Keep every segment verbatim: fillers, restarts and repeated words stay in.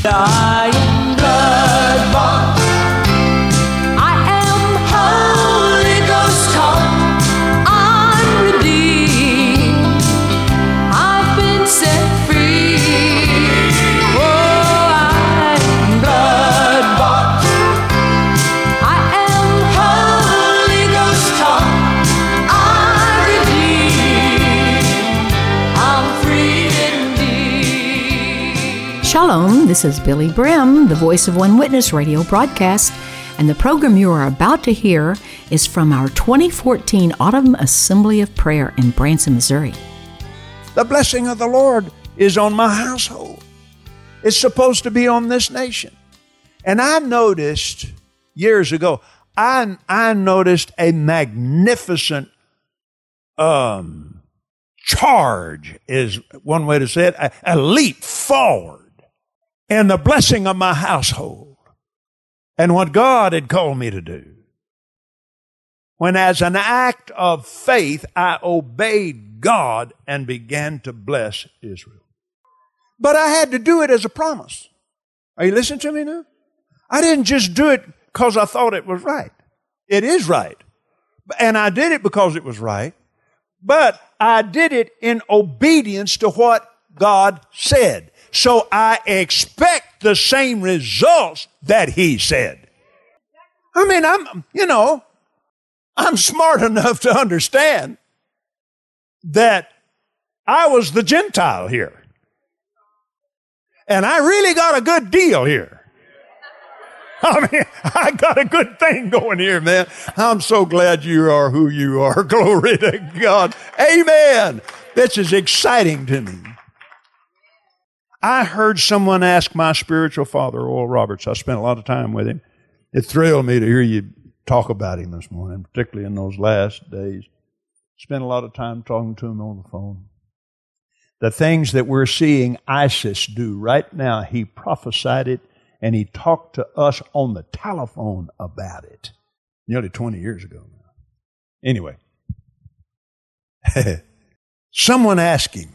I am blood bought. I am Holy Ghost taught. I'm redeemed. I've been set free. Oh, I am blood bought. I am Holy Ghost taught. I'm redeemed. I'm free indeed. Shalom, this is Billy Brim, the Voice of One Witness radio broadcast, and the program you are about to hear is from our twenty fourteen Autumn Assembly of Prayer in Branson, Missouri. The blessing of the Lord is on my household. It's supposed to be on this nation. And I noticed years ago, I, I noticed a magnificent um, charge, is one way to say it, a, a leap forward in the blessing of my household and what God had called me to do. When as an act of faith, I obeyed God and began to bless Israel. But I had to do it as a promise. Are you listening to me now? I didn't just do it because I thought it was right. It is right. And I did it because it was right. But I did it in obedience to what God said. So I expect the same results that He said. I mean, I'm, you know, I'm smart enough to understand that I was the Gentile here. And I really got a good deal here. I mean, I got a good thing going here, man. I'm so glad you are who you are. Glory to God. Amen. This is exciting to me. I heard someone ask my spiritual father, Oral Roberts. I spent a lot of time with him. It thrilled me to hear you talk about him this morning, particularly in those last days. Spent a lot of time talking to him on the phone. The things that we're seeing ISIS do right now, he prophesied it, and he talked to us on the telephone about it nearly twenty years ago now. Anyway, someone asked him,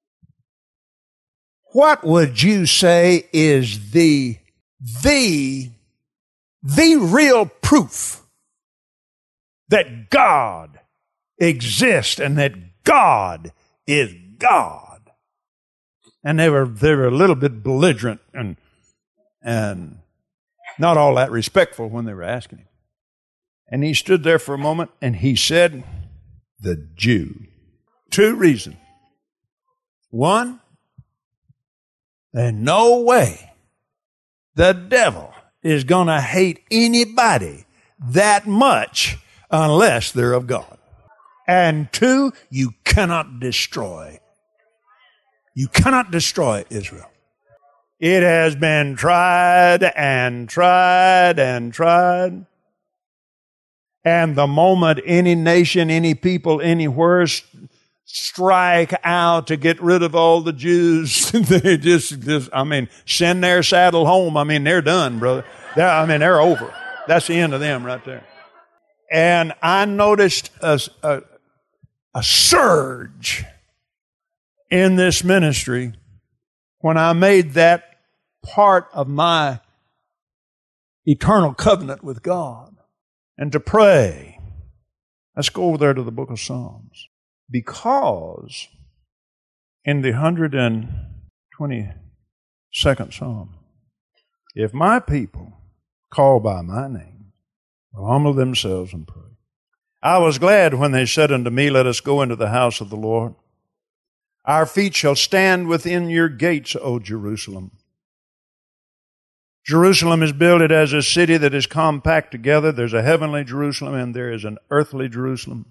what would you say is the, the, the real proof that God exists and that God is God? And they were, they were a little bit belligerent and, and not all that respectful when they were asking him. And he stood there for a moment and he said, the Jew. Two reasons. One, there's no way the devil is going to hate anybody that much unless they're of God. And two, you cannot destroy. You cannot destroy Israel. It has been tried and tried and tried. And the moment any nation, any people, anywhere strike out to get rid of all the Jews, they just, just, I mean, send their saddle home. I mean, they're done, brother. They're, I mean, they're over. That's the end of them right there. And I noticed a, a, a surge in this ministry when I made that part of my eternal covenant with God and to pray. Let's go over there to the book of Psalms. Because in the one hundred twenty-second Psalm, if my people call by my name will humble themselves and pray. I was glad when they said unto me, let us go into the house of the Lord. Our feet shall stand within your gates, O Jerusalem. Jerusalem is builded as a city that is compact together. There's a heavenly Jerusalem and there is an earthly Jerusalem.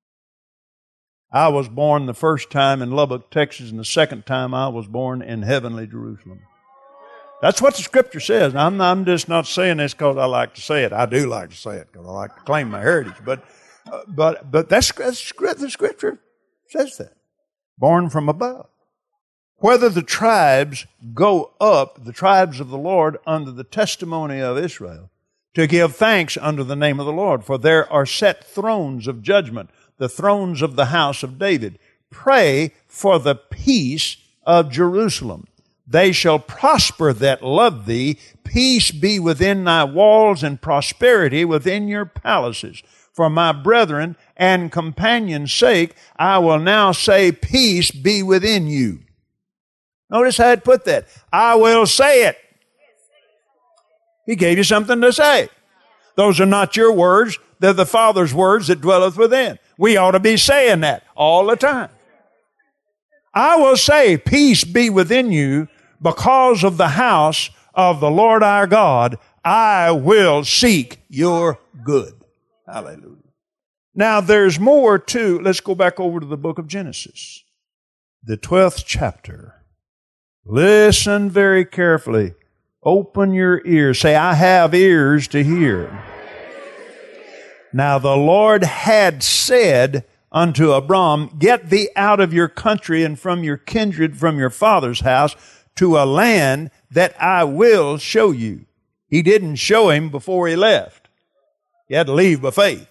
I was born the first time in Lubbock, Texas, and the second time I was born in heavenly Jerusalem. That's what the Scripture says. Now, I'm, I'm just not saying this because I like to say it. I do like to say it because I like to claim my heritage. But, uh, but, but that's, that's the Scripture says that. Born from above. Whether the tribes go up, the tribes of the Lord, under the testimony of Israel, to give thanks unto the name of the Lord, for there are set thrones of judgment, the thrones of the house of David. Pray for the peace of Jerusalem. They shall prosper that love thee. Peace be within thy walls and prosperity within your palaces. For my brethren and companions' sake, I will now say, peace be within you. Notice how it put that. I will say it. He gave you something to say. Those are not your words. They're the Father's words that dwelleth within. We ought to be saying that all the time. I will say, peace be within you, because of the house of the Lord our God. I will seek your good. Hallelujah. Now there's more to, let's go back over to the book of Genesis, the twelfth chapter. Listen very carefully. Open your ears. Say, I have ears to hear. Now the Lord had said unto Abram, get thee out of your country and from your kindred, from your father's house, to a land that I will show you. He didn't show him before he left. He had to leave by faith.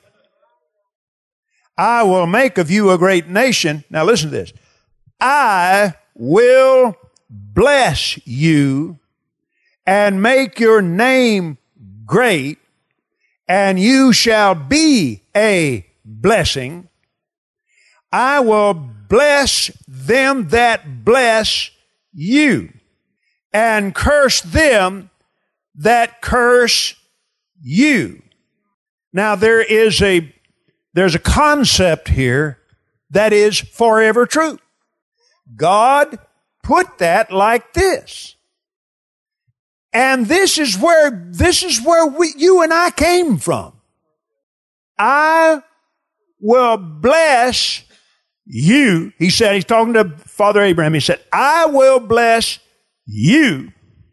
I will make of you a great nation. Now listen to this. I will bless you and make your name great, and you shall be a blessing. I will bless them that bless you, and curse them that curse you. Now there is a there's a concept here that is forever true. God put that like this. And this is where this is where we, you and I came from. I will bless you. He said, he's talking to Father Abraham. He said, I will bless you,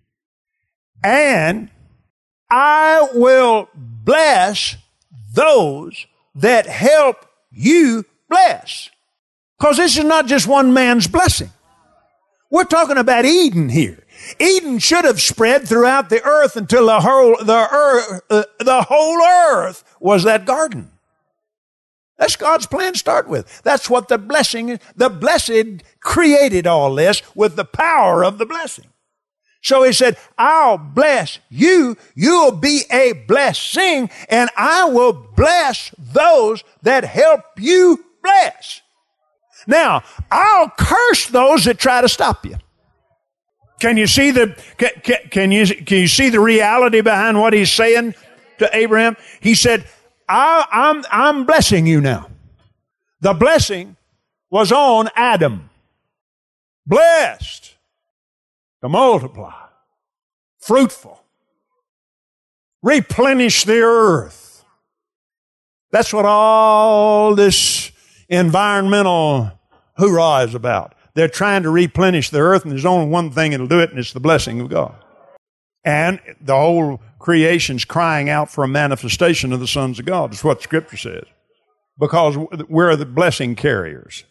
and I will bless those that help you bless. Because this is not just one man's blessing. We're talking about Eden here. Eden should have spread throughout the earth until the whole, the earth, uh, the whole earth was that garden. That's God's plan to start with. That's what the blessing, the blessed created all this with the power of the blessing. So he said, I'll bless you, you'll be a blessing, and I will bless those that help you bless. Now, I'll curse those that try to stop you. Can you see the, can, can, can you, can you see the reality behind what he's saying to Abraham? He said, I, I'm, I'm blessing you now. The blessing was on Adam. Blessed to multiply, fruitful, replenish the earth. That's what all this environmental hoorah is about. They're trying to replenish the earth, and there's only one thing that'll do it, and it's the blessing of God. And the whole creation's crying out for a manifestation of the sons of God. That's what Scripture says. Because we're the blessing carriers.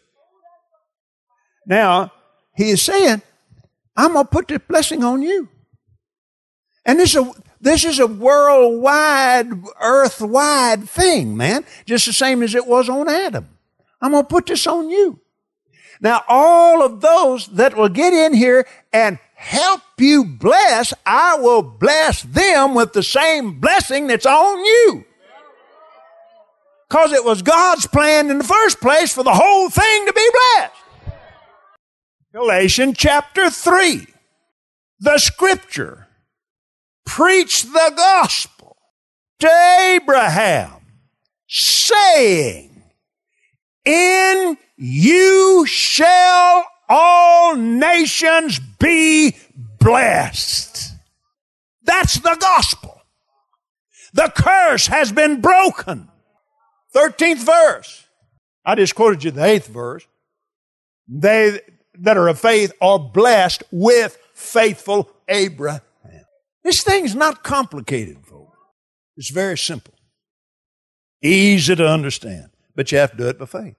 Now, he is saying, I'm going to put this blessing on you. And this is a, this is a worldwide, earth-wide thing, man. Just the same as it was on Adam. I'm going to put this on you. Now, all of those that will get in here and help you bless, I will bless them with the same blessing that's on you. Because it was God's plan in the first place for the whole thing to be blessed. Galatians chapter three. The Scripture preached the gospel to Abraham, saying, in you shall all nations be blessed. That's the gospel. The curse has been broken. thirteenth verse. I just quoted you the eighth verse. They that are of faith are blessed with faithful Abraham. This thing's not complicated, folks. It's very simple. Easy to understand. But you have to do it by faith.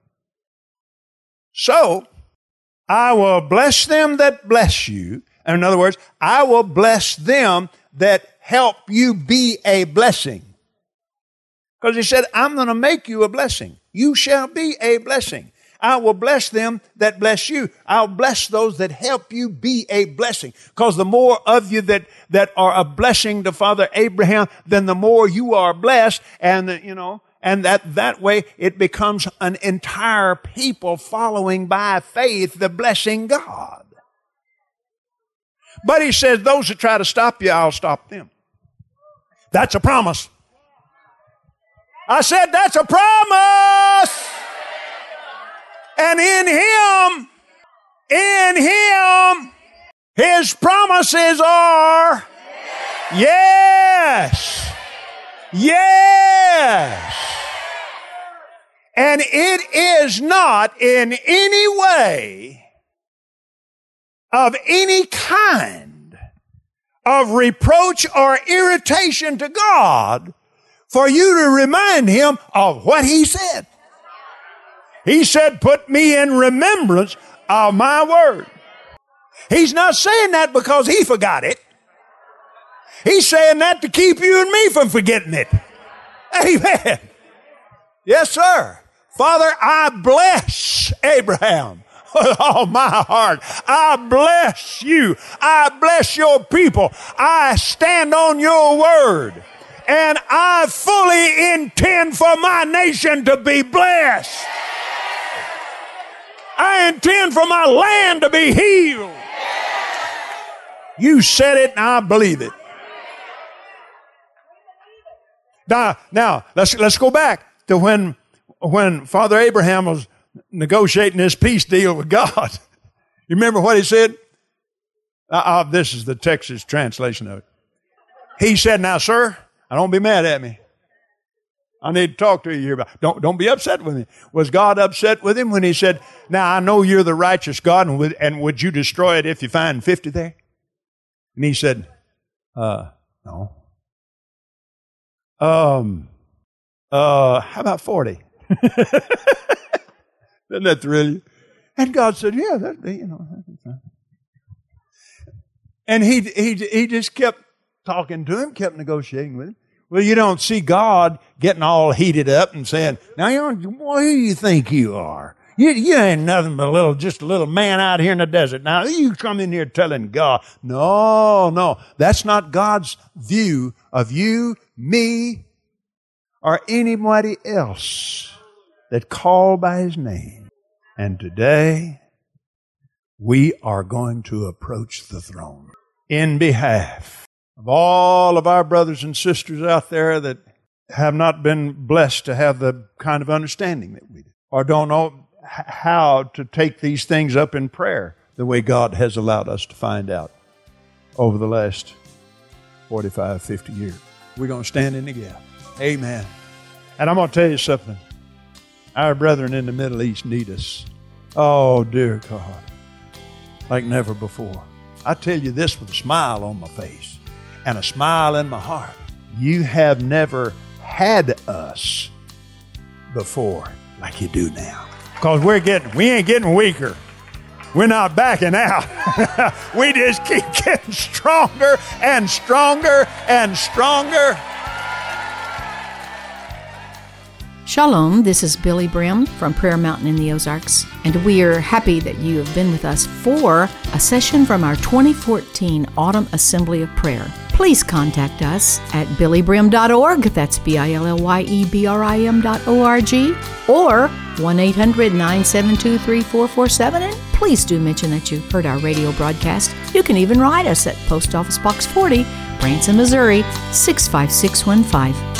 So, I will bless them that bless you. In other words, I will bless them that help you be a blessing. Because he said, I'm going to make you a blessing. You shall be a blessing. I will bless them that bless you. I'll bless those that help you be a blessing. Because the more of you that, that are a blessing to Father Abraham, then the more you are blessed. And, you know, and that, that way it becomes an entire people following by faith the blessing God. But he says, those that try to stop you, I'll stop them. That's a promise. I said, that's a promise. And in him, in him, his promises are yes. Yes. And it is not in any way of any kind of reproach or irritation to God for you to remind him of what he said. He said, put me in remembrance of my word. He's not saying that because he forgot it. He's saying that to keep you and me from forgetting it. Amen. Yes, sir. Father, I bless Abraham with all my heart. I bless you. I bless your people. I stand on your word. And I fully intend for my nation to be blessed. I intend for my land to be healed. You said it and I believe it. Now, now let's let's go back to when when Father Abraham was negotiating this peace deal with God. You remember what he said? Uh, uh, this is the Texas translation of it. He said, now, sir, I don't be mad at me. I need to talk to you here about don't don't be upset with me. Was God upset with him when he said, now I know you're the righteous God, and would, and would you destroy it if you find fifty there? And he said, uh, no. Um, uh, how about forty? Doesn't that thrill you? And God said, yeah, that, you know. And he, he, he just kept talking to him, kept negotiating with him. Well, you don't see God getting all heated up and saying, now, you know, well, who do you think you are? You, you ain't nothing but a little, just a little man out here in the desert. Now, you come in here telling God. No, no, that's not God's view of you, me, or anybody else that called by his name. And today, we are going to approach the throne in behalf of all of our brothers and sisters out there that have not been blessed to have the kind of understanding that we do, or don't know how to take these things up in prayer the way God has allowed us to find out over the last forty-five, fifty years. We're going to stand in the gap. Amen. And I'm going to tell you something. Our brethren in the Middle East need us. Oh, dear God, like never before. I tell you this with a smile on my face and a smile in my heart. You have never had us before like you do now. Because we're getting, we ain't getting weaker. We're not backing out. We just keep getting stronger and stronger and stronger. Shalom, this is Billy Brim from Prayer Mountain in the Ozarks, and we are happy that you have been with us for a session from our twenty fourteen Autumn Assembly of Prayer. Please contact us at billy brim dot org, that's B I L L Y E B R I M dot O R G, or one eight hundred nine seven two three four four seven, and please do mention that you heard our radio broadcast. You can even write us at Post Office Box forty, Branson, Missouri, six five six one five.